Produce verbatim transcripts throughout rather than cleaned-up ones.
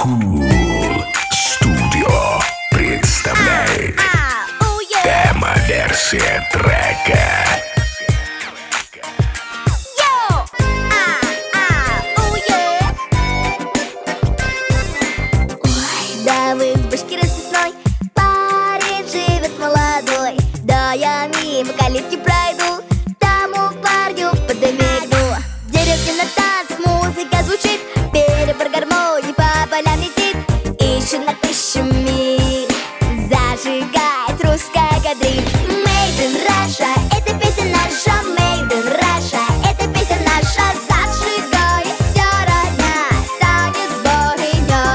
Cool Studio представляет демо-версия трека. Да вы с башки расписной, парень живет молодой. Да я мимо калитки пройду, тому парню подмигну. В деревне на танцах музыка звучит, перебор гармонии по полям летит. Ищет на тысячу миль, зажигает русская кадриль. Made in Russia, это песня наша. Made in Russia, это песня наша. Зажигает вся родня, станет богиня.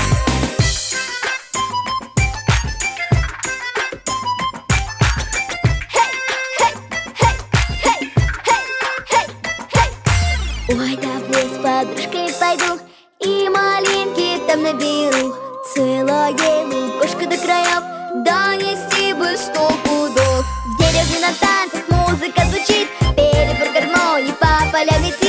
Ой, да вниз с подружкой пойду и малинки там наберу. Целая лукошка до краев, донести бы сто пудов. В деревне на танцах музыка звучит, перебор гармонии по полям летит.